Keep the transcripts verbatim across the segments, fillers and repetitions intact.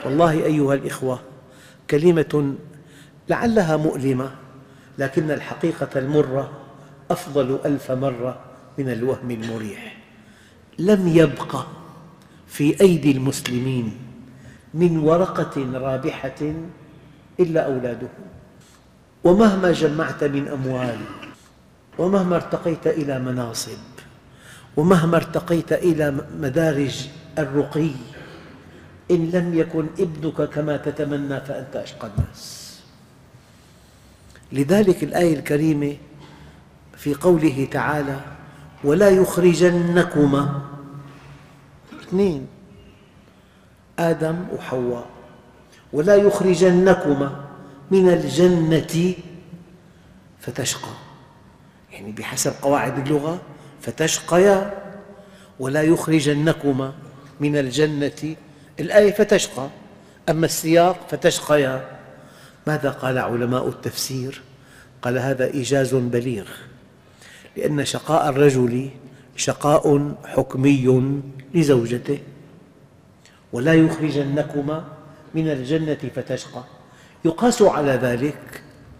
والله أيها الإخوة، كلمة لعلها مؤلمة، لكن الحقيقة المرة أفضل ألف مرة من الوهم المريح. لم يبق في أيدي المسلمين من ورقة رابحة إلا أولادهم، ومهما جمعت من أموال، ومهما ارتقيت إلى مناصب، ومهما ارتقيت إلى مدارج الرقي، إن لم يكن ابنك كما تتمنى فأنت أشقى الناس. لذلك الآية الكريمة في قوله تعالى: ولا يخرجنكما، اثنين، آدم وحواء، ولا يخرجنكما من الجنة فتشقى، يعني بحسب قواعد اللغة فتشقيا، ولا يخرجنكما من الجنة، الآية فتشقى، أما السياق فتشقيا. ماذا قال علماء التفسير؟ قال هذا إيجاز بليغ، لأن شقاء الرجل شقاء حكمي لزوجته. ولا يخرجنكما من الجنة فتشقى، يقاس على ذلك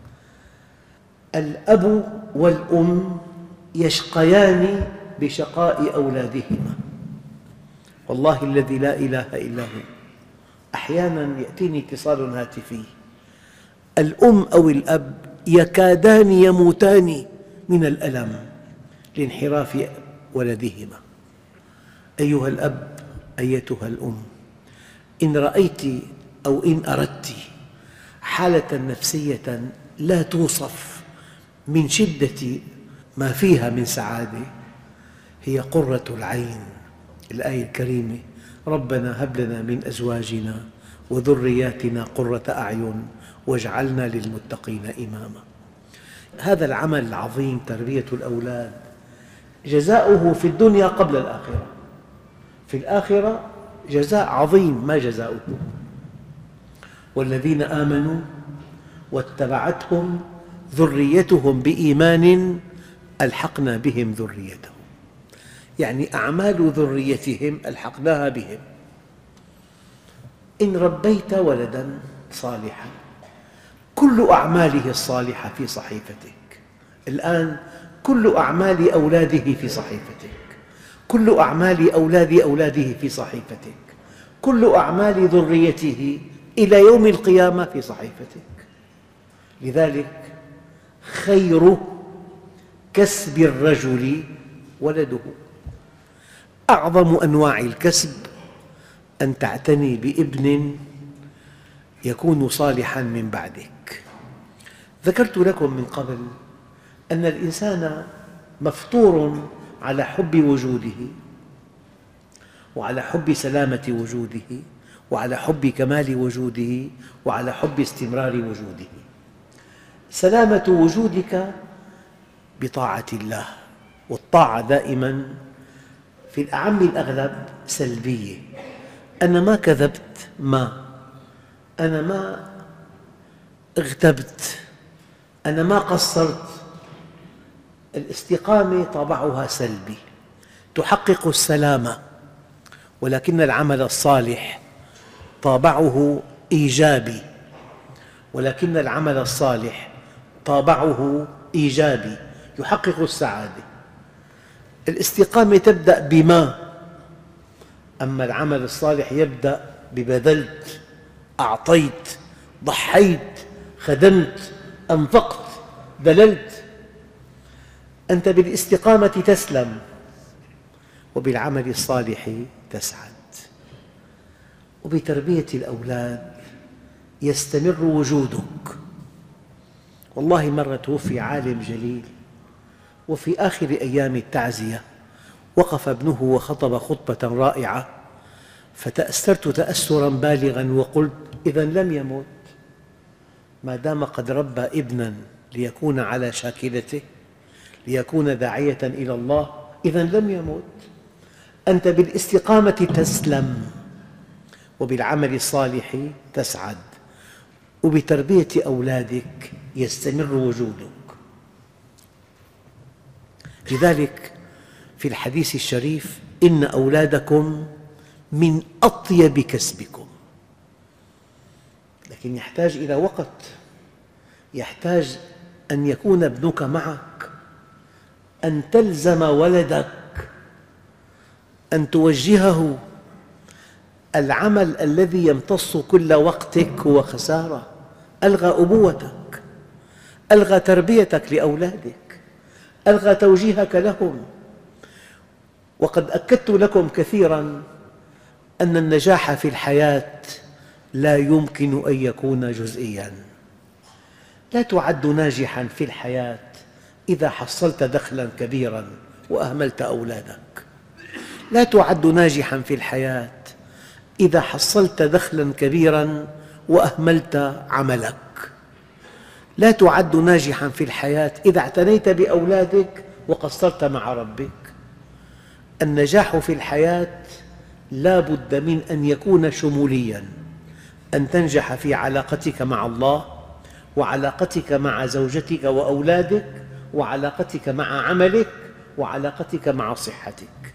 الأب والأم يشقيان بشقاء أولادهما. والله الذي لا إله إلا هو، أحياناً يأتيني اتصال هاتفي، الأم أو الأب يكادان يموتان من الألم لانحراف ولدهما. أيها الأب، أيتها الأم، إن رأيت أو إن أردت حالة نفسية لا توصف من شدة ما فيها من سعادة، هي قرة العين. الآية الكريمة: ربنا هب لنا من أزواجنا وذرياتنا قرة أعين واجعلنا للمتقين إماما. هذا العمل العظيم، تربية الأولاد، جزاؤه في الدنيا قبل الآخرة، في الآخرة جزاء عظيم ما جزاؤه. والذين آمنوا واتبعتهم ذريتهم بإيمان ألحقنا بهم ذريتهم، يعني أعمال ذريتهم ألحقناها بهم. إن ربيت ولداً صالحاً كل أعماله الصالحة في صحيفتك. الآن كل أعمال أولاده في صحيفتك، كل أعمال أولاد أولاده في صحيفتك، كل أعمال ذريته إلى يوم القيامة في صحيفتك. لذلك خير كسب الرجل ولده. أعظم أنواع الكسب أن تعتني بابن يكون صالحاً من بعدك. ذكرت لكم من قبل أن الإنسان مفطور على حب وجوده، وعلى حب سلامة وجوده، وعلى حب كمال وجوده، وعلى حب استمرار وجوده. سلامة وجودك بطاعة الله، والطاعة دائماً في الأعم الأغلب سلبية. أنا ما كذبت، ما أنا ما اغتبت، أنا ما قصرت. الاستقامة طابعها سلبي، تحقق السلامة، ولكن العمل الصالح طابعه إيجابي، ولكن العمل الصالح طابعه إيجابي يحقق السعادة. الاستقامة تبدأ بما، أما العمل الصالح يبدأ ببذلت، أعطيت، ضحيت، خدمت، أنفقت، بذلت. أنت بالاستقامة تسلم، وبالعمل الصالح تسعد. وبتربية الأولاد يستمر وجودك. والله مرة توفي عالم جليل، وفي آخر أيام التعزية وقف ابنه وخطب خطبة رائعة، فتأثرت تأثراً باغلاً وقلت: إذا لم يمت، ما دام قد ربى ابناً ليكون على شاكلته، ليكون داعية إلى الله، إذا لم يمت. أنت بالاستقامة تسلم، وبالعمل الصالح تسعد، وبتربية أولادك يستمر وجودك. لذلك في الحديث الشريف: إن أولادكم من أطيب كسبكم. لكن يحتاج إلى وقت، يحتاج أن يكون ابنك معك، أن تلزم ولدك، أن توجهه. العمل الذي يمتص كل وقتك هو خسارة، ألغى أبوتك، ألغى تربيتك لأولادك، ألغى توجيهك لهم. وقد أكدت لكم كثيراً أن النجاح في الحياة لا يمكن أن يكون جزئياً. لا تعد ناجحاً في الحياة إذا حصلت دخلاً كبيراً وأهملت أولادك، لا تعد ناجحاً في الحياة إذا حصلت دخلاً كبيراً وأهملت عملك، لا تعد ناجحاً في الحياة إذا اعتنيت بأولادك وقصرت مع ربك. النجاح في الحياة لا بد من أن يكون شمولياً، أن تنجح في علاقتك مع الله، وعلاقتك مع زوجتك وأولادك، وعلاقتك مع عملك، وعلاقتك مع صحتك.